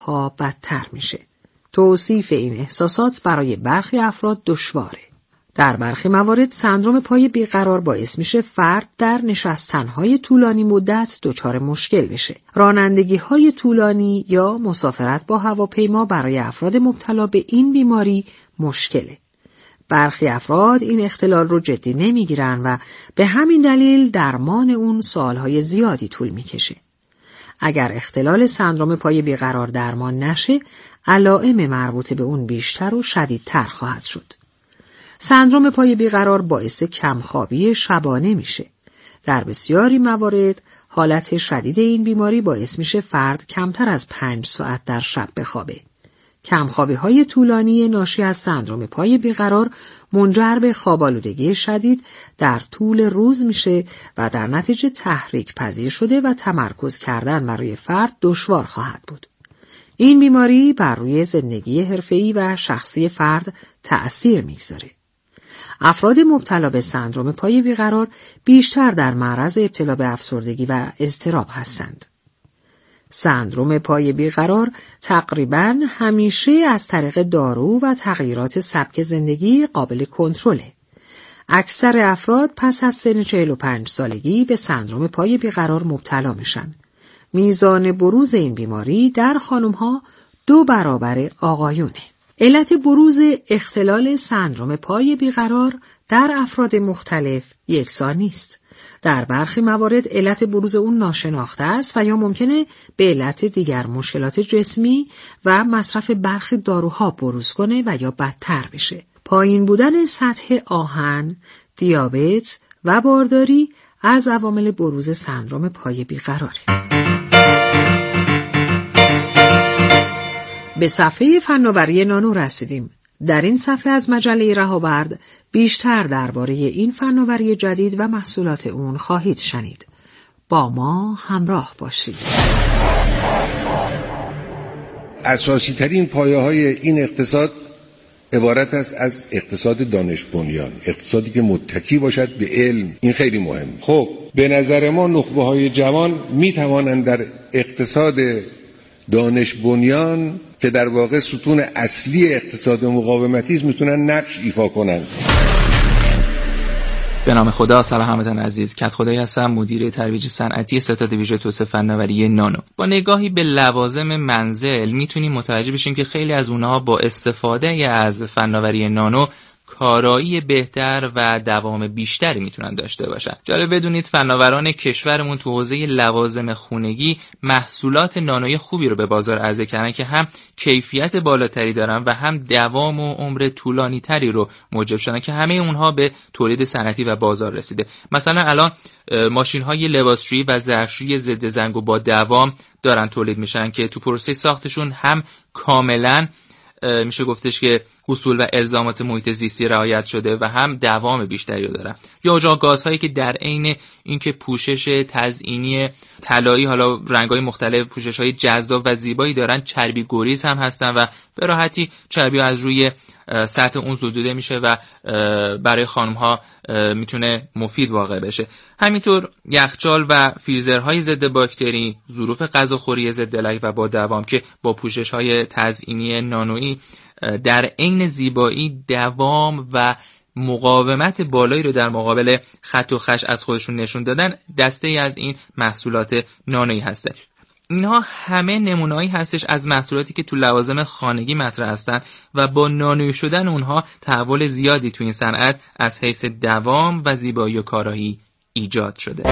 ها بدتر میشه. توصیف این احساسات برای برخی افراد دشواره. در برخی موارد سندرم پای بیقرار باعث میشه فرد در نشستن‌های طولانی مدت دچار مشکل بشه. رانندگی‌های طولانی یا مسافرت با هواپیما برای افراد مبتلا به این بیماری مشکله. برخی افراد این اختلال رو جدی نمیگیرن و به همین دلیل درمان اون سالهای زیادی طول میکشه. اگر اختلال سندرم پای بیقرار درمان نشه، علائم مربوط به اون بیشتر و شدیدتر خواهد شد. سندرم پای بیقرار باعث کمخوابی شبانه میشه. در بسیاری موارد حالت شدید این بیماری باعث میشه فرد کمتر از 5 ساعت در شب بخوابه. کمخوابی‌های طولانی ناشی از سندرم پای بیقرار منجر به خواب‌آلودگی شدید در طول روز میشه و در نتیجه تحریک پذیر شده و تمرکز کردن برای فرد دشوار خواهد بود. این بیماری بر روی زندگی حرفه‌ای و شخصی فرد تأثیر میگذاره. افراد مبتلا به سندرم پای بیقرار بیشتر در معرض ابتلا به افسردگی و اضطراب هستند. سندرم پای بیقرار تقریباً همیشه از طریق دارو و تغییرات سبک زندگی قابل کنترله. اکثر افراد پس از سن 45 سالگی به سندرم پای بیقرار مبتلا میشن. میزان بروز این بیماری در خانم‌ها 2 برابر آقایونه. علت بروز اختلال سندرم پای بیقرار در افراد مختلف یکسان نیست. در برخی موارد علت بروز اون ناشناخته است و یا ممکنه به علت دیگر مشکلات جسمی و مصرف برخی داروها بروز کنه و یا بدتر بشه. پایین بودن سطح آهن، دیابت و بارداری از عوامل بروز سندرم پای بیقراره. به صفحه فناوری نانو رسیدیم. در این صفحه از مجله رهاورد بیشتر درباره این فناوری جدید و محصولات اون خواهید شنید. با ما همراه باشید. اساسی ترین پایه های این اقتصاد عبارت است از اقتصاد دانش بنیان، اقتصادی که متکی باشد به علم. این خیلی مهم. خب به نظر ما نخبه های جوان می توانند در اقتصاد دانش بنیان که در واقع ستون اصلی اقتصاد مقاومتی است میتونن نقش ایفا کنند. به نام خدا. سلام همتون عزیز. کت خدایی هستم، مدیر ترویج صنعتی ستاد ویژه توسعه فناوری نانو. با نگاهی به لوازم منزل میتونیم متوجه بشیم که خیلی از اونها با استفاده از فناوری نانو کارایی بهتر و دوام بیشتری میتونن داشته باشن. جالب بدونید فناوران کشورمون تو حوزه لوازم خونگی محصولات نانویی خوبی رو به بازار عرضه کردن که هم کیفیت بالاتری دارن و هم دوام و عمر طولانی تری رو موجب شدن که همه اونها به تولید صنعتی و بازار رسیده. مثلا الان ماشین‌های لباسشویی و ظرفشویی ضد زنگ و با دوام دارن تولید میشن که تو پروسه ساختشون هم کاملاً میشه گفتش که اصول و الزامات محیط زیستی رعایت شده و هم دوام بیشتری رو دارن. یا اجاق گازهایی که در عین اینکه پوشش تزئینی طلایی، حالا رنگ‌های مختلف، پوشش‌های جذاب و زیبایی دارن، چربی گریز هم هستن و به راحتی چربی از روی سطح اون زدوده میشه و برای خانم‌ها میتونه مفید واقع بشه. همینطور یخچال و فریزرهای ضد باکتری، ظروف غذاخوری ضد لک و با دوام که با پوشش‌های تزئینی نانویی در عین زیبایی دوام و مقاومت بالایی رو در مقابل خط و خش از خودشون نشون دادن، دسته‌ای از این محصولات نانویی هستن. اینها همه نمونه‌ای هستش از محصولاتی که تو لوازم خانگی مطرح هستن و با نانویی شدن اونها تحول زیادی تو این صنعت از حیث دوام و زیبایی و کارایی ایجاد شده.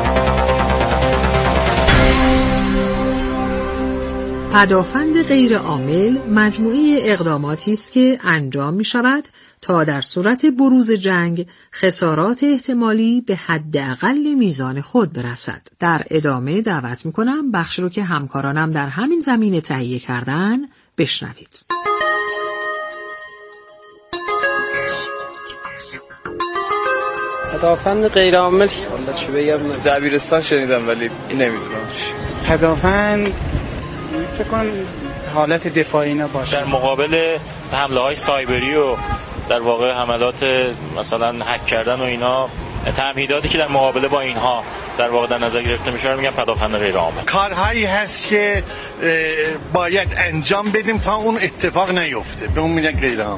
پدافند غیر عامل مجموعه اقداماتی است که انجام می شود تا در صورت بروز جنگ خسارات احتمالی به حداقل میزان خود برسد. در ادامه دعوت می کنم بخش رو که همکارانم در همین زمینه تهیه کردن بشنوید. پدافند غیر عامل چی بگم، دبیرستان شنیدم ولی نمیدونم چی. پدافند فکر کنم حالت دفاعی نباشه در مقابل حمله های سایبری و در واقع حملات مثلا هک کردن و اینا تمهیداتی که در مقابله با اینها در واقع در نظر گرفته میشه رو میگن پدافند غیر عامل. کارهایی هست که باید انجام بدیم تا اون اتفاق نیفته، به اون میگن غیر عامل.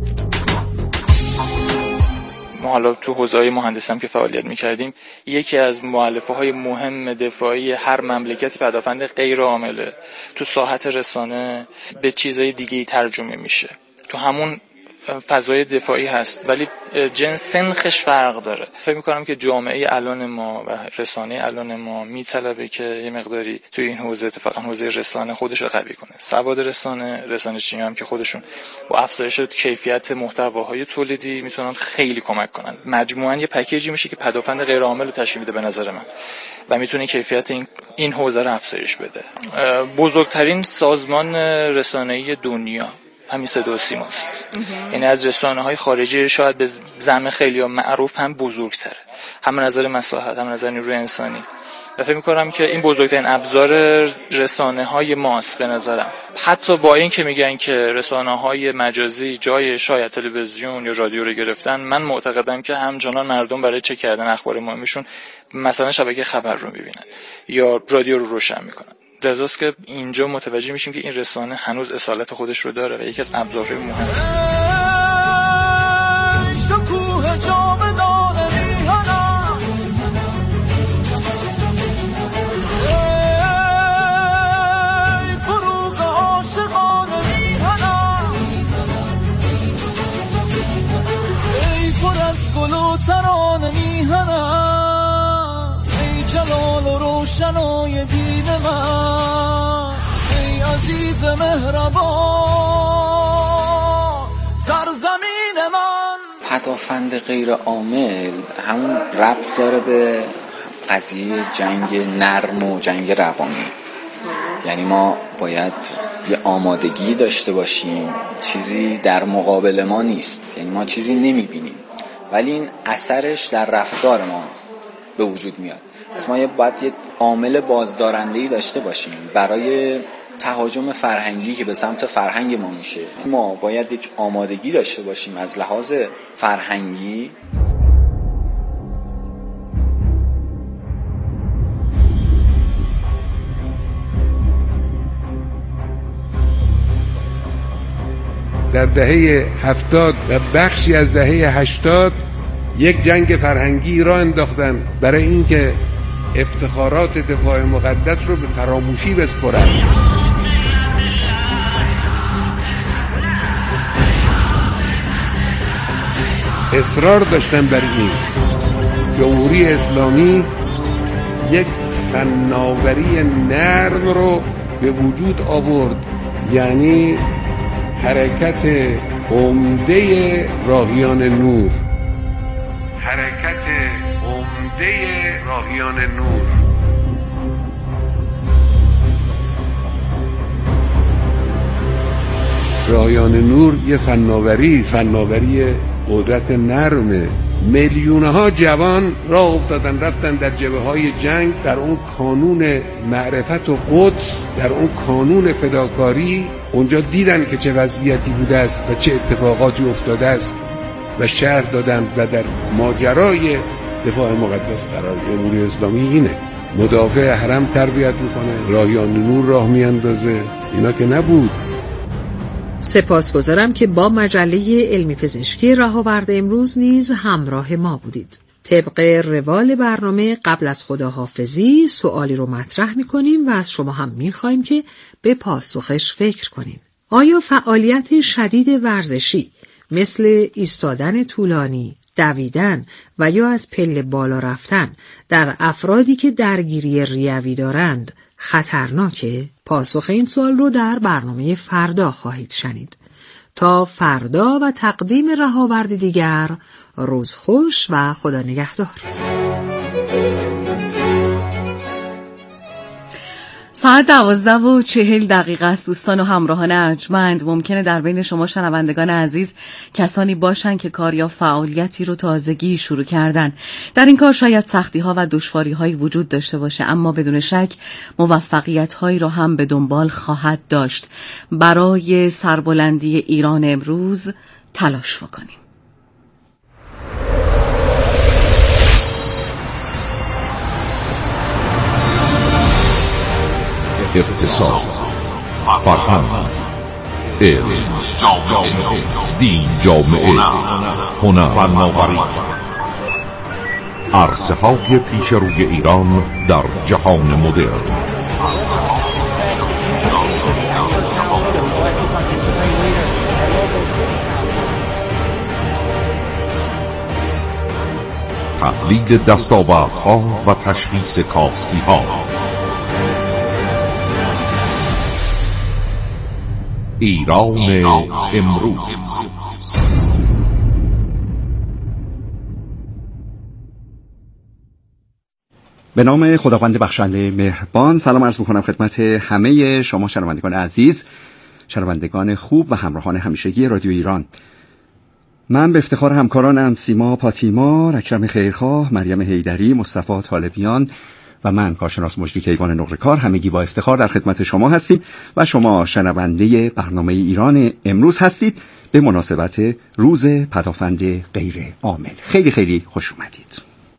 ما حالا تو حوزه‌های مهندسی هم که فعالیت می‌کردیم، یکی از مؤلفه‌های مهم دفاعی هر مملکتی پدافند غیر عامله. تو ساحت رسانه به چیزهای دیگه‌ای ترجمه میشه، تو همون فضای دفاعی هست، ولی سنخش فرق داره. فکر می‌کنم که جامعه الان ما و رسانه الان ما میطلبه که یه مقداری توی این حوزه، اتفاقا حوزه رسانه خودش رو قوی کنه. سواد رسانه‌چی هم که خودشون با افزایش کیفیت محتواهای تولیدی میتونن خیلی کمک کنن. مجموعاً یه پکیجی میشه که پدافند غیر عامل رو تشکیل میده به نظر من و میتونه کیفیت این حوزه رو افزایش بده. بزرگترین سازمان رسانه‌ای دنیا همین صدا و سیماست. یعنی از رسانه‌های خارجی شاید به زعم خیلی‌ها معروف هم بزرگتره، هم نظر مساحت، هم نظر نیروی انسانی. و فکر می‌کنم که این بزرگترین ابزار رسانه‌های ماست به نظرم. حتی با این که میگن که رسانه‌های مجازی جای شاید تلویزیون یا رادیو رو گرفتن، من معتقدم که همچنان مردم برای چک کردن اخبار مهمشون مثلا شبکه خبر رو می‌بینن یا رادیو رو روشن می‌کنن. لذاست که اینجا متوجه میشیم که این رسانه هنوز اصالت خودش رو داره و یکی از ابزارهای مهم. شکوه جاودان میهنم، ای فروغ عاشقان میهنم، ای پر از گل و ترانه میهنم، ای جلال و روشنای دین من، ای عزیز مهربان سرزمین من. پدافند غیر عامل همون ربط داره به قضیه جنگ نرم و جنگ روانی. یعنی ما باید یه آمادگی داشته باشیم، چیزی در مقابل ما نیست، یعنی ما چیزی نمیبینیم ولی این اثرش در رفتار ما به وجود میاد. پس ما باید یه عامل بازدارنده‌ای داشته باشیم برای تهاجم فرهنگی که به سمت فرهنگ ما میشه. ما باید یک آمادگی داشته باشیم از لحاظ فرهنگی. در دهه 70 و بخشی از دهه 80 یک جنگ فرهنگی را انداختن برای اینکه افتخارات دفاع مقدس رو به فراموشی بسپرن. اصرار داشتن بر این. جمهوری اسلامی یک فناوری نرم رو به وجود آورد، یعنی حرکت عمده راهیان نور. راهیان نور یه فناوری قدرت نرمه. میلیونها جوان راه افتادن رفتن در جبهه‌های جنگ، در اون کانون معرفت و قدس، در اون کانون فداکاری. اونجا دیدن که چه وضعیتی بوده است و چه اتفاقاتی افتاده است و شهر دادن و در ماجرای دفاع مقدس قرار. جمهوری اسلامی اینه، مدافع حرم تربیت میکنه، راهیان نور راه میاندازه، اینا که نبود. سپاسگزارم که با مجله علمی پزشکی رهاورده امروز نیز همراه ما بودید. طبق روال برنامه قبل از خداحافظی سوالی رو مطرح می‌کنیم و از شما هم می‌خوایم که به پاسخش فکر کنین. آیا فعالیت شدید ورزشی مثل ایستادن طولانی، دویدن و یا از پله بالا رفتن در افرادی که درگیری ریوی دارند خطرناکه؟ پاسخ این سوال رو در برنامه فردا خواهید شنید. تا فردا و تقدیم رهاورد دیگر، روز خوش و خدا نگهدار. ساعت 12:40 است. دوستان و همراهان ارجمند، ممکنه در بین شما شنوندگان عزیز کسانی باشن که کار یا فعالیتی رو تازگی شروع کردن. در این کار شاید سختی‌ها و دشواری‌هایی وجود داشته باشه، اما بدون شک موفقیت‌هایی رو هم به دنبال خواهد داشت. برای سربلندی ایران امروز تلاش بکنیم. اقتصاد، فرهنگ، علم، دین، جامعه، هنر، فناوری، عرصه‌های پیش روی ایران در جهان مدرن. تحلیل دستاوردها و تشخیص کاستی‌ها. ایران امروز. به نام خداوند بخشنده مهربان، سلام عرض می‌کنم خدمت همه شما شنوندگان عزیز، شنوندگان خوب و همراهان همیشگی رادیو ایران. من به افتخار همکارانم سیما پاتیما، اکرم خیرخواه، مریم حیدری، مصطفی طالبیان و من کارشناس مجری کیوان نقره‌کار همگی با افتخار در خدمت شما هستیم و شما شنونده برنامه ایران امروز هستید به مناسبت روز پدافند غیر عامل. خیلی خیلی خوش اومدید.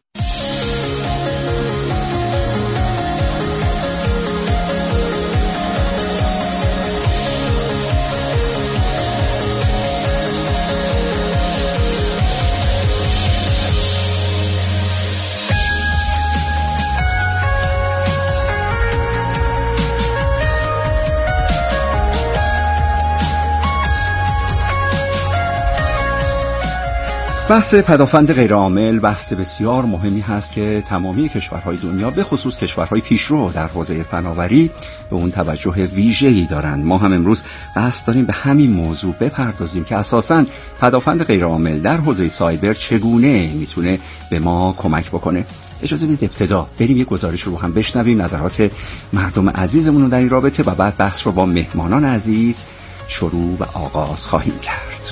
بحث پدافند غیرعامل بحث بسیار مهمی هست که تمامی کشورهای دنیا به خصوص کشورهای پیشرو در حوزه فناوری به اون توجه ویژه‌ای دارند. ما هم امروز قصد داریم به همین موضوع بپردازیم که اساساً پدافند غیرعامل در حوزه سایبر چگونه میتونه به ما کمک بکنه. اجازه بدید ابتدا بریم یک گزارش رو هم بشنویم، نظرات مردم عزیزمون رو در این رابطه و بعد بحث رو با مهمانان عزیز شروع و آغاز خواهیم کرد.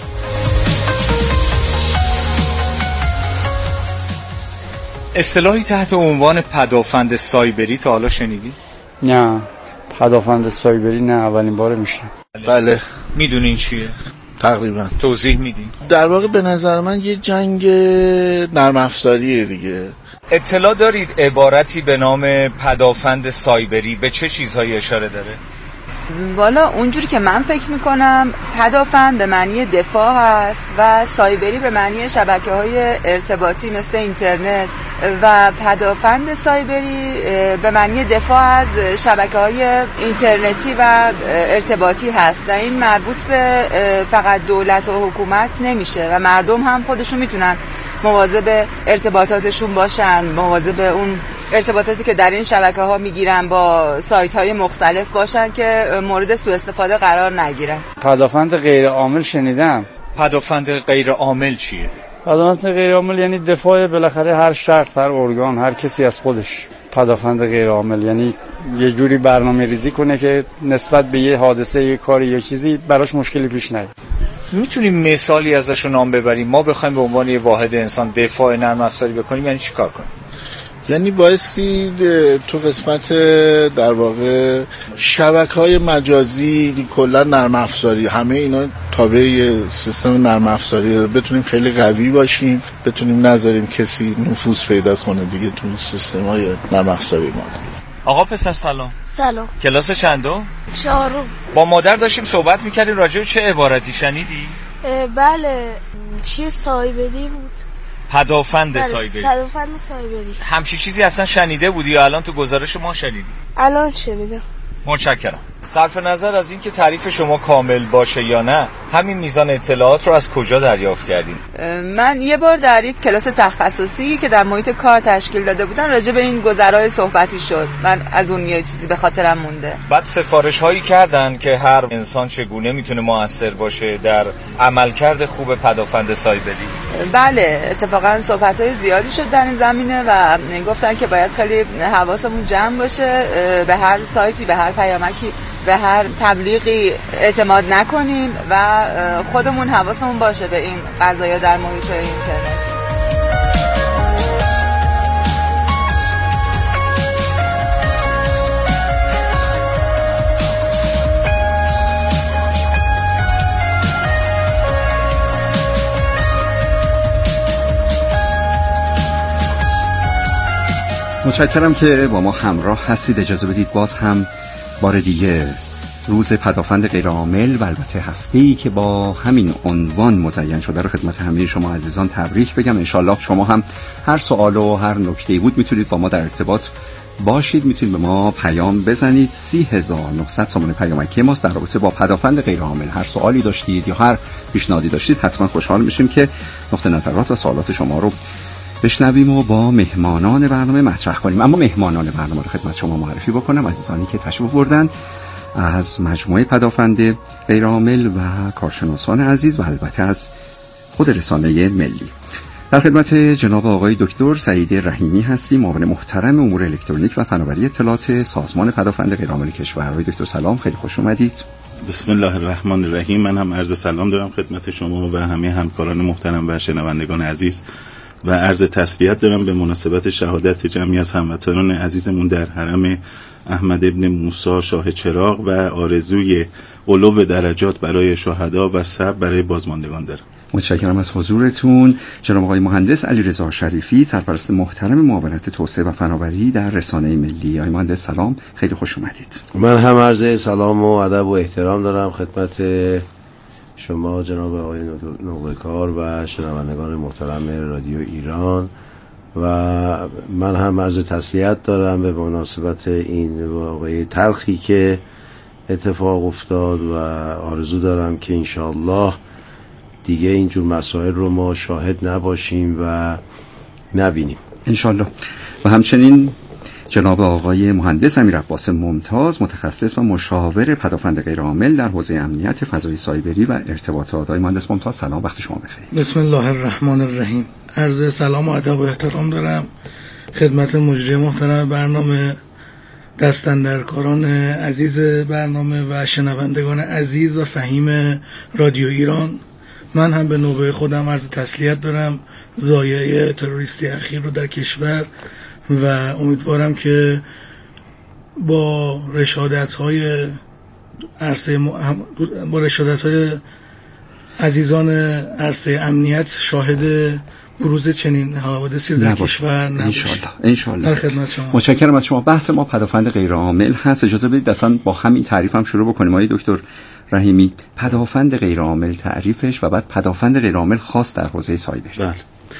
اصطلاحی تحت عنوان پدافند سایبری تا حالا شنیدی؟ نه، پدافند سایبری نه، اولین باره میشنم. بله. میدونین چیه؟ تقریبا. توضیح میدین؟ در واقع به نظر من یه جنگ نرم افزاریه دیگه. اطلاع دارید عبارتی به نام پدافند سایبری به چه چیزهایی اشاره داره؟ والا اونجوری که من فکر میکنم پدافند به معنی دفاع هست و سایبری به معنی شبکه‌های ارتباطی مثل اینترنت و پدافند سایبری به معنی دفاع از شبکه‌های اینترنتی و ارتباطی هست و این مربوط به فقط دولت و حکومت نمیشه و مردم هم خودشون میتونن مواظب ارتباطاتشون باشن، مواظب اون ارتباطاتی که در این شبکه‌ها میگیرن با سایت‌های مختلف باشن که مورد سوء استفاده قرار نگیرن. پدافند غیر عامل شنیدم. پدافند غیر عامل چیه؟ پدافند غیر عامل یعنی دفاع بالاخره هر شخص، هر ارگان، هر کسی از خودش. پدافند غیر عامل یعنی یه جوری برنامه ریزی کنه که نسبت به یه حادثه، یه کاری یا چیزی براش مشکلی پیش نیاد. میتونیم مثالی ازش نام ببریم؟ ما بخوایم به عنوان یه واحد انسان دفاع نرم افزاری بکنیم یعنی چیکار کنیم؟ یعنی بایستی تو قسمت در واقع شبکه‌های مجازی کلا نرم افزاری همه اینا تابع سیستم نرم افزاری بتونیم خیلی قوی باشیم، بتونیم نذاریم کسی نفوذ پیدا کنه دیگه تو سیستم‌های نرم افزاری ما. آقا پسر سلام. سلام. کلاس چندم؟ 4. با مادر داشتیم صحبت می‌کردیم راجع به چه عبارتی شنیدی؟ بله، چیه سایبری بود. پدافند سایبری. پدافند سایبری. همچین چیزی اصلا شنیده بودی یا الان تو گزارش ما شنیدی؟ الان شنیدم. متشکرم. صرف نظر از اینکه تعریف شما کامل باشه یا نه، همین میزان اطلاعات رو از کجا دریافت کردین؟ من یه بار در یک کلاس تخصصی که در محیط کار تشکیل داده بودن راجع به این گذرای صحبتی شد. من از اون یه چیزی به خاطرم مونده. بعد سفارش هایی کردن که هر انسان چگونه میتونه مؤثر باشه در عملکرد خوب پدافند سایبری. بله، اتفاقا صحبت‌های زیادی شد در این زمینه و گفتن که باید خیلی حواسمون جمع باشه، به هر سایتی، به هر پیامکی، به هر تبلیغی اعتماد نکنیم و خودمون حواسمون باشه به این قضايا در محیط اینترنت. متشکرم که با ما همراه هستید. اجازه بدید باز هم بار دیگه روز پدافند غیرعامل و البته هفته‌ای که با همین عنوان مزین شده رو خدمت همه شما عزیزان تبریک بگم. انشالله شما هم هر سوال و هر نکته‌ای بود میتونید با ما در ارتباط باشید، میتونید به ما پیام بزنید. 3900 سامانه پیامکی ماست در رابطه با پدافند غیرعامل. هر سوالی داشتید یا هر پیشنهادی داشتید حتما خوشحال میشیم که نقطه نظرات و سوالات شما رو بشنویم و با مهمانان برنامه مطرح کنیم. اما مهمانان برنامه رو خدمت شما معرفی بکنم. عزیزانی که تشریف بردن از مجموعه پدافند غیرعامل و کارشناسان عزیز و البته از خود رسانه ملی. در خدمت جناب آقای دکتر سعید رحیمی هستیم، معاون محترم امور الکترونیک و فناوری اطلاعات سازمان پدافند غیرعامل کشور. آقای دکتر سلام، خیلی خوش اومدید. بسم الله الرحمن الرحیم. من هم عرض سلام دارم خدمت شما و همه همکاران محترم و شنوندگان عزیز و عرض تسلیت دارم به مناسبت شهادت جمعی از هموطنان عزیزمون در حرم احمد ابن موسی شاه چراغ و آرزوی علو درجات برای شهدا و صبر برای بازماندگان دارم. متشکرم از حضورتون. جناب آقای مهندس علیرضا شریفی، سرپرست محترم معاونت توسعه و فناوری در رسانه ملی. آقای مهندس سلام، خیلی خوش اومدید. من هم عرض سلام و ادب و احترام دارم خدمت شما جناب آقای نوبکار و شنوندگان محترم رادیو ایران و من هم عرض تسلیت دارم به مناسبت این واقعه تلخی که اتفاق افتاد و آرزو دارم که انشاءالله دیگه اینجور مسائل رو ما شاهد نباشیم و نبینیم انشاءالله. و همچنین جناب آقای مهندس امیرعباس ممتاز، متخصص و مشاور پدافند غیرعامل در حوزه امنیت فضایی سایبری و ارتباطات. آقای مهندس ممتاز سلام، وقت شما بخیر. بسم الله الرحمن الرحیم. عرض سلام و ادب و احترام دارم خدمت مجری محترم برنامه، دستاندرکاران عزیز برنامه و شنوندگان عزیز و فهیم رادیو ایران. من هم به نوبه خودم عرض تسلیت دارم ضایعه تروریستی اخیر رو در کشور و امیدوارم که با رشادت‌های عزیزان عرصه امنیت شاهد بروز چنین حوادثی در کشور نباشیم انشالله. در خدمت شما. متشکرم از شما. بحث ما پدافند غیرعامل هست. اجازه بدید اصلا با همین تعریف هم شروع بکنیم. آقای دکتر رحیمی، پدافند غیرعامل تعریفش و بعد پدافند غیرعامل خاص در حوزه سایبری. بله.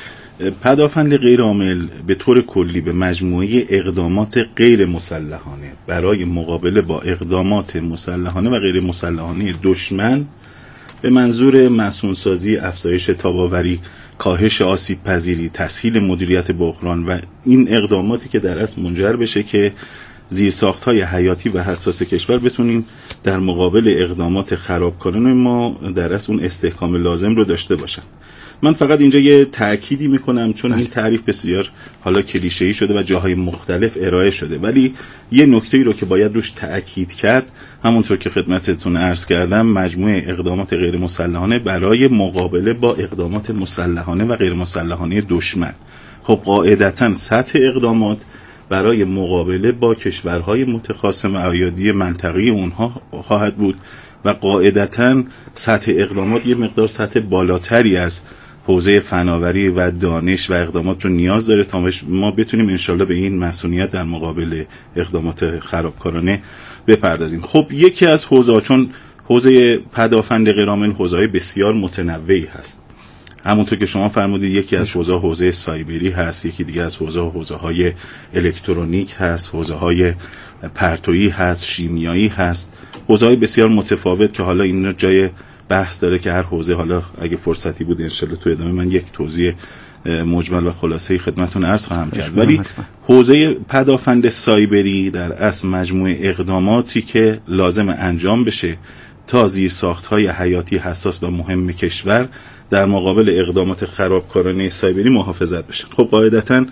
پدافند غیرعامل به طور کلی به مجموعه اقدامات غیر مسلحانه برای مقابله با اقدامات مسلحانه و غیر مسلحانه دشمن به منظور مسئول‌سازی، افزایش تاب‌آوری، کاهش آسیب پذیری، تسهیل مدیریت بحران و این اقداماتی که در اصل منجر بشه که زیرساخت‌های حیاتی و حساس کشور بتونیم در مقابل اقدامات خرابکارانه ما در اصل اون استحکام لازم رو داشته باشن. من فقط اینجا یه تأکیدی میکنم چون این تعریف بسیار حالا کلیشه‌ای شده و جاهای مختلف ارائه شده، ولی یه نکته‌ای رو که باید روش تأکید کرد همونطور که خدمتتون عرض کردم مجموعه اقدامات غیر مسلحانه برای مقابله با اقدامات مسلحانه و غیر مسلحانه دشمن. خب قاعدتاً سطح اقدامات برای مقابله با کشورهای متخاصم و ایادی منطقه‌ای اونها خواهد بود و قاعدتاً سطح اقدامات یه مقدار سطح بالاتری از حوزه فناوری و دانش و اقدامات رو نیاز داره تا ما بتونیم انشالله به این مسئولیت در مقابل اقدامات خرابکارانه بپردازیم. خب یکی از حوزه، چون حوزه پدافند غیرعامل حوزه‌های بسیار متنوعی هست، همونطور که شما فرمودید یکی از حوزه سایبری هست، یکی دیگه از حوزه‌های الکترونیک هست، حوزه‌های پرتویی هست، شیمیایی هست، حوزه‌های بسیار متفاوت که حالا این جای بحث داره که هر حوزه حالا اگه فرصتی بود انشالله تو ادامه من یک توضیح مجمل و خلاصه‌ای خدمتتون عرض خواهم کرد. ولی حوزه پدافند سایبری در اصل مجموعه اقداماتی که لازم انجام بشه تا زیرساخت‌های حیاتی حساس و مهم کشور در مقابل اقدامات خرابکارانه سایبری محافظت بشه. خب قاعدتاً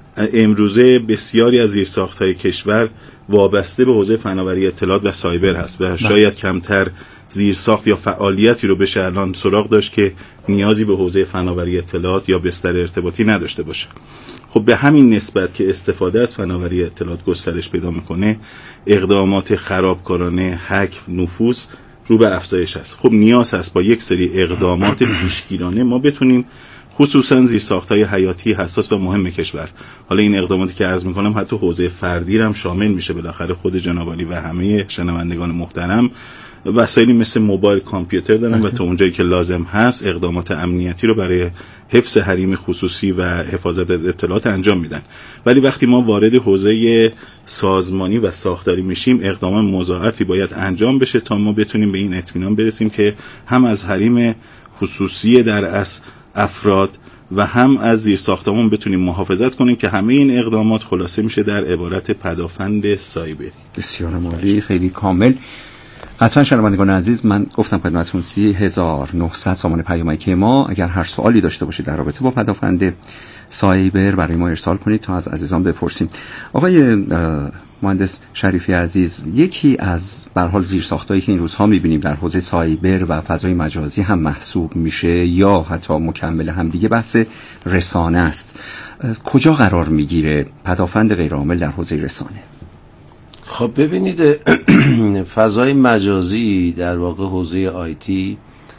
امروزه بسیاری از زیرساخت‌های کشور وابسته به حوزه فناوری اطلاعات و سایبر هست و شاید کمتر زیرساخت یا فعالیتی رو بشه الان سراغ داشت که نیازی به حوزه فناوری اطلاعات یا بستر ارتباطی نداشته باشه. خب به همین نسبت که استفاده از فناوری اطلاعات گسترش پیدا میکنه، اقدامات خرابکارانه، هک، نفوذ رو به افزایش است. خب نیاز هست با یک سری اقدامات پیشگیرانه ما بتونیم خصوصا زیرساخت‌های حیاتی حساس و مهم کشور. حالا این اقداماتی که عرض می‌کنم حتی حوزه فردی هم شامل میشه. بالاخره خود جناب عالی و همه شنوندگان محترم وسایلی مثل موبایل، کامپیوتر دارن و تا اونجایی که لازم هست اقدامات امنیتی رو برای حفظ حریم خصوصی و حفاظت از اطلاعات انجام میدن. ولی وقتی ما وارد حوزه سازمانی و ساختاری میشیم اقدام مضاعفی باید انجام بشه تا ما بتونیم به این اطمینان برسیم که هم از حریم خصوصی در از افراد و هم از زیر ساختمون بتونیم محافظت کنیم که همه این اقدامات خلاصه میشه در عبارت پدافند سایبری. بسیار عالی، خیلی کامل. قطعا شنوندگان عزیز، من گفتم خدمتتون 3900 سامان پیامکی که ما، اگر هر سوالی داشته باشید در رابطه با پدافند سایبر برای ما ارسال کنید تا از عزیزان بپرسیم. آقای مهندس شریفی عزیز، یکی از به هر حال زیرساختایی که این روزها می‌بینیم در حوزه سایبر و فضای مجازی هم محسوب میشه یا حتی مکمل هم دیگه بحث رسانه است. کجا قرار میگیره پدافند غیرعامل در حوزه رسانه؟ خب ببینید، فضای مجازی در واقع حوزه آیتی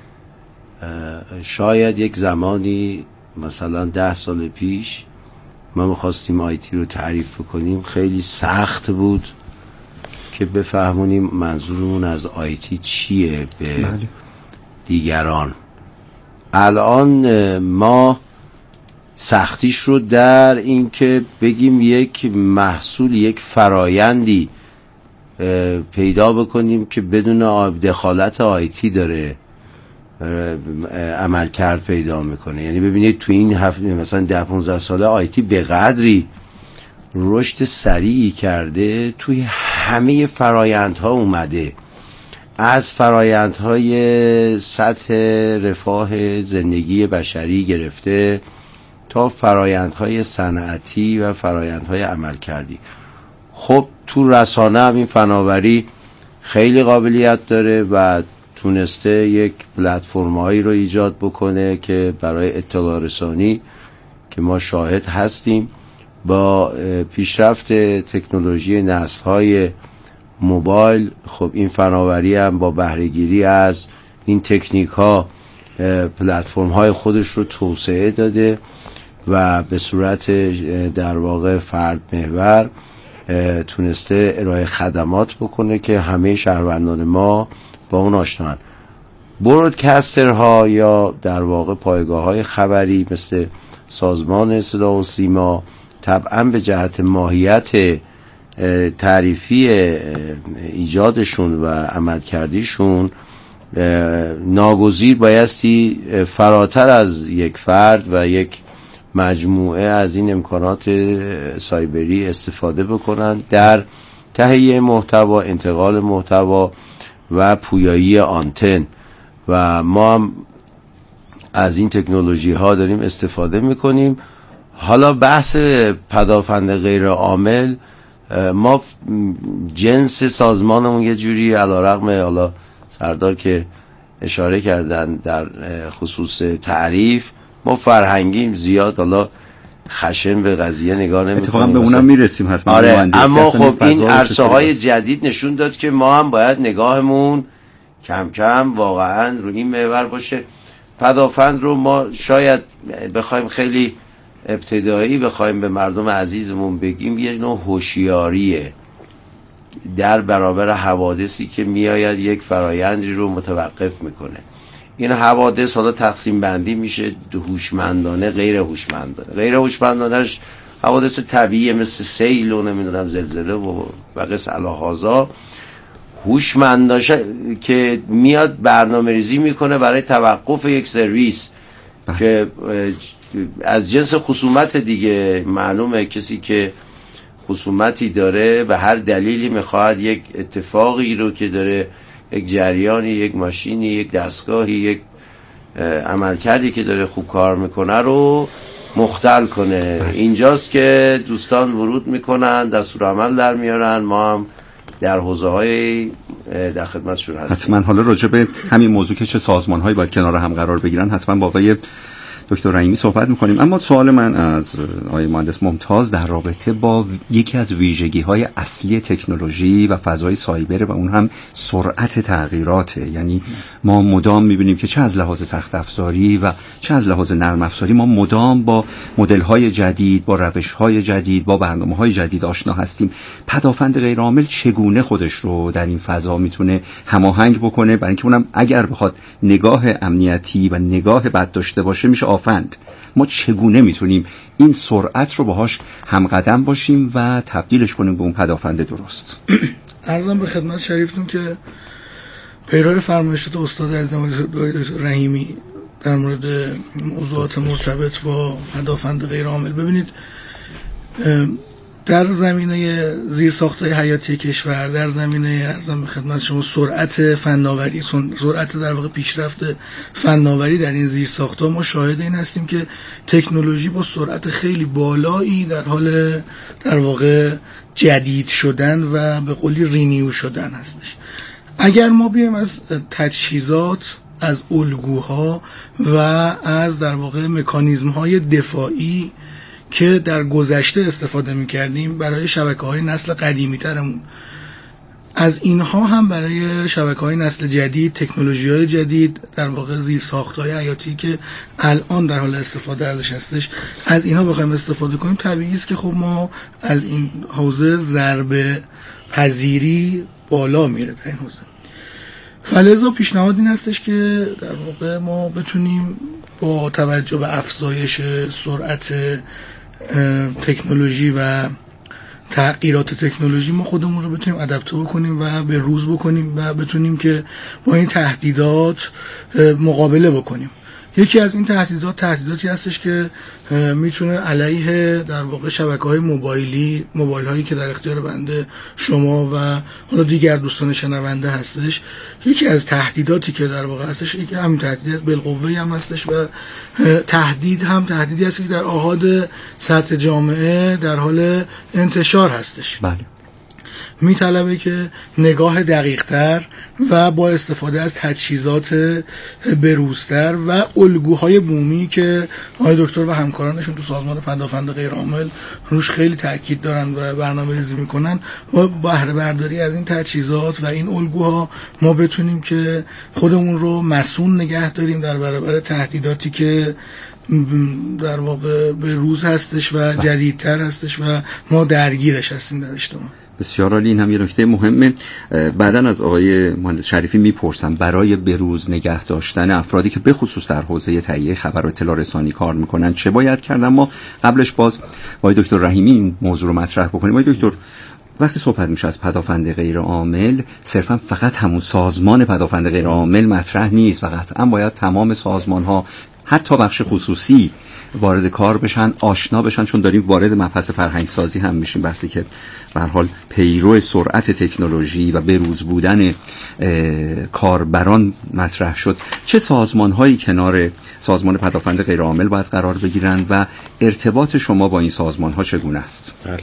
شاید یک زمانی مثلا 10 سال پیش ما می‌خواستیم آیتی رو تعریف کنیم، خیلی سخت بود که بفهمونیم منظورمون از آیتی چیه به دیگران. الان ما سختیش رو در این که بگیم یک محصول، یک فرایندی پیدا بکنیم که بدون دخالت آیتی داره عملکرد پیدا میکنه. یعنی ببینید تو این مثلا 10-15 ساله آیتی به قدری رشد سریعی کرده، توی همه فرایندها اومده، از فرایندهای سطح رفاه زندگی بشری گرفته تا فرایندهای صنعتی و فرایندهای عملکردی. خب تو رسانه هم این فناوری خیلی قابلیت داره و تونسته یک پلتفرم‌هایی رو ایجاد بکنه که برای اطلاع رسانی که ما شاهد هستیم با پیشرفت تکنولوژی نسل‌های موبایل، خب این فناوری هم با بهره‌گیری از این تکنیک‌ها پلتفرم‌های خودش رو توسعه داده و به صورت در واقع فرد محور تونسته ارائه خدمات بکنه که همه شهروندان ما با اون آشنان. برودکسترها یا در واقع پایگاه‌های خبری مثل سازمان صدا و سیما طبعا به جهت ماهیت تعریفی ایجادشون و عملکردیشون ناگزیر بایستی فراتر از یک فرد و یک مجموعه از این امکانات سایبری استفاده بکنن در تهیه محتوا، انتقال محتوا و پویایی آنتن. و ما هم از این تکنولوژی ها داریم استفاده میکنیم. حالا بحث پدافند غیر عامل، ما جنس سازمانمون یه جوری علیرغم حالا سردار که اشاره کردن در خصوص تعریف، ما فرهنگیم زیاد حالا خشن به قضیه نگاه نمی‌کنیم. اتفاقا به اونم میرسیم حتما. آره، اما خب این عرصه‌های جدید نشون داد که ما هم باید نگاهمون کم کم واقعا رو این محور باشه. پدافند رو ما شاید بخوایم خیلی ابتدایی بخوایم به مردم عزیزمون بگیم یه نوع هوشیاریه در برابر حوادثی که میآید یک فرایندی رو متوقف میکنه. این حوادث حالا تقسیم بندی میشه هوشمندانه، غیر هوشمندانه. غیر هوشمندانش حوادث طبیعی مثل سیل و نمیدونم زلزله و قص الهازا. هوشمندانه که میاد برنامه‌ریزی میکنه برای توقف یک سرویس که از جنس خصومت دیگه. معلومه کسی که خصومتی داره به هر دلیلی میخواد یک اتفاقی رو که داره، یک جریانی، یک ماشینی، یک دستگاهی، یک عملکردی که داره خوب کار میکنه رو مختل کنه. اینجاست که دوستان ورود میکنن، دستور عمل در میارن، ما هم در حوزه‌های در خدمتشون هستیم. حتما حالا راجع به همین موضوع که چه سازمان‌هایی باید کنار هم قرار بگیرن حتما با آقای دکتر رحیمی صحبت میکنیم. اما سوال من از آقای مهندس ممتاز در رابطه با یکی از ویژگی‌های اصلی تکنولوژی و فضای سایبر و اون هم سرعت تغییراته. یعنی ما مدام میبینیم که چه از لحاظ سخت افزاری و چه از لحاظ نرم افزاری ما مدام با مدل‌های جدید، با روش‌های جدید، با برنامه‌های جدید آشنا هستیم. پدافند غیرعامل چگونه خودش رو در این فضا میتونه هماهنگ بکنه؟ برای اینکه اونم اگر بخواد نگاه امنیتی و نگاه بد داشته باشه میشه آفند. ما چگونه میتونیم این سرعت رو باهاش همقدم باشیم و تبدیلش کنیم به اون پدافند درست؟ عرضم به خدمت شریفتون که پیرو فرمایشات استاد عزیزم دکتر رحیمی در مورد موضوعات مرتبط با پدافند غیرعامل، ببینید در زمینه زیرساخت‌های حیاتی کشور، در زمینه ارزم به خدمت شما سرعت فناوری، سرعت در واقع پیشرفت فناوری در این زیرساخت‌ها، ما شاهد این هستیم که تکنولوژی با سرعت خیلی بالایی در حال در واقع جدید شدن و به قولی رینیو شدن هستش. اگر ما بیایم از تجهیزات، از الگوها و از در واقع مکانیزم‌های دفاعی که در گذشته استفاده می‌کردیم برای شبکه‌های نسل قدیمی‌ترمون، از اینها هم برای شبکه‌های نسل جدید، تکنولوژی‌های جدید، در واقع زیرساخت‌های حیاتی که الان در حال استفاده ازش هستش، از اینها بخوایم استفاده کنیم، طبیعی است که خب ما از این حوزه ضربه پذیری بالا میره در این حوزه. فلذا پیشنهاد این هستش که در واقع ما بتونیم با توجه به افزایش سرعت تکنولوژی و تغییرات تکنولوژی ما خودمون رو بتونیم ادپته بکنیم و به روز بکنیم و بتونیم که با این تهدیدات مقابله بکنیم. یکی از این تهدیداتی هستش که میتونه علیه در واقع شبکه‌های موبایل هایی که در اختیار بنده، شما و حالا دیگر دوستان شنونده هستش، یکی از تهدیداتی که در واقع هستش، یکی همین تهدید بالقوه هم هستش و تهدیدی هست که در احاد سطح جامعه در حال انتشار هستش. بله. میطلبه که نگاه دقیق‌تر و با استفاده از تجهیزات بروزتر و الگوهای بومی که آقای دکتر و همکارانشون تو سازمان پدافند غیرعامل روش خیلی تاکید دارن و برنامه‌ریزی میکنن، با بهره برداری از این تجهیزات و این الگوها ما بتونیم که خودمون رو مسئول نگه داریم در برابر تهدیداتی که در واقع به روز هستش و جدیدتر هستش و ما درگیرش هستیم در اجتماع. بسیار عالی. این هم یه نکته مهمه. بعداً از آقای مهندس شریفی میپرسم برای بروز نگه داشتن افرادی که به خصوص در حوزه تهیه خبر و اطلاع رسانی کار میکنن چه باید کردن. ما قبلش باز با دکتر رحیمی این موضوع رو مطرح بکنیم. آقای دکتر، وقتی صحبت میشه از پدافند غیرعامل، صرفا فقط همون سازمان پدافند غیرعامل مطرح نیست و قطعا باید تمام سازمان‌ها، حتی بخش خصوصی، وارد کار بشن، آشنا بشن، چون داریم وارد مبحث فرهنگ سازی هم میشیم، بحثی که به هر حال پیرو سرعت تکنولوژی و بروز بودن کاربران مطرح شد. چه سازمان‌هایی کنار سازمان پدافند غیرعامل باید قرار بگیرن و ارتباط شما با این سازمان‌ها چگونه است؟ بله.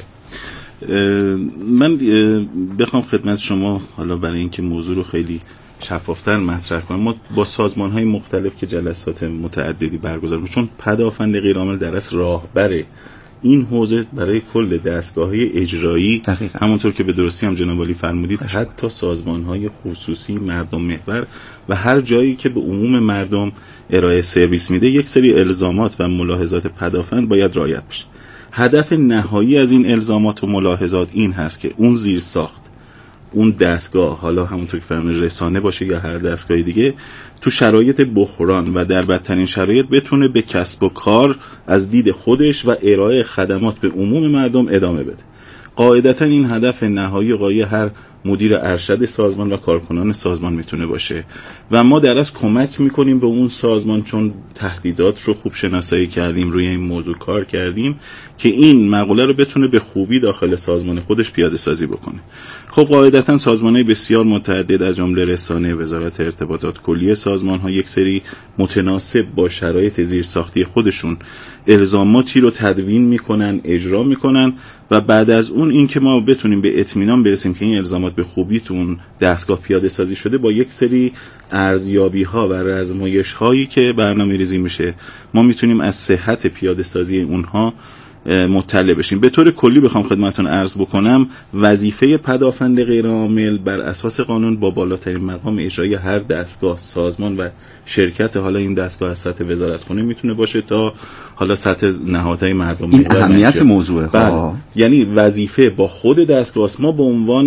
من بخوام خدمت شما حالا برای اینکه موضوع رو خیلی شفافتر مطرح کنم، ما با سازمان‌های مختلف که جلسات متعددی برگزار می‌کنیم، چون پدافند غیرعامل در اصل راهبر این حوزه برای کل دستگاه‌های اجرایی، همونطور که به درستی هم جناب عالی فرمودید، حتی سازمان‌های خصوصی، مردم محور و هر جایی که به عموم مردم ارائه سرویس میده، یک سری الزامات و ملاحظات پدافند باید رعایت بشه. هدف نهایی از این الزامات و ملاحظات این هست که اون زیرساخت، اون دستگاه، حالا همونطور که فرمودید رسانه باشه یا هر دستگاه دیگه، تو شرایط بحران و در بدترین شرایط بتونه به کسب و کار از دید خودش و ارائه خدمات به عموم مردم ادامه بده. قاعدتا این هدف نهایی و غایه هر مدیر ارشد سازمان و کارکنان سازمان میتونه باشه و ما در اصل کمک میکنیم به اون سازمان، چون تهدیدات رو خوب شناسایی کردیم، روی این موضوع کار کردیم که این مقوله رو بتونه به خوبی داخل سازمان خودش پیاده سازی بکنه. خب قاعدتا سازمان‌های بسیار متعدد از جمله رسانه، وزارت ارتباطات، کلیه سازمان‌ها یک سری متناسب با شرایط زیرساختی خودشون الزاماتی رو تدوین میکنن، اجرا میکنن و بعد از اون این که ما بتونیم به اطمینان برسیم که این الزامات میاد به خوبیتون دستگاه پیاده سازی شده، با یک سری ارزیابی ها و رزمایش هایی که برنامه ریزی میشه ما میتونیم از صحت پیاده سازی اونها مطلع بشیم. به طور کلی بخوام خدمتتون عرض بکنم وظیفه پدافند غیرعامل بر اساس قانون با بالاترین مقام اجرایی هر دستگاه، سازمان و شرکت، حالا این دستگاه از سطح وزارتخونه میتونه باشه تا حالا سطح نهادهای مردم. این اهمیت موضوعه. یعنی وظیفه با خود دستگاه ما به عنوان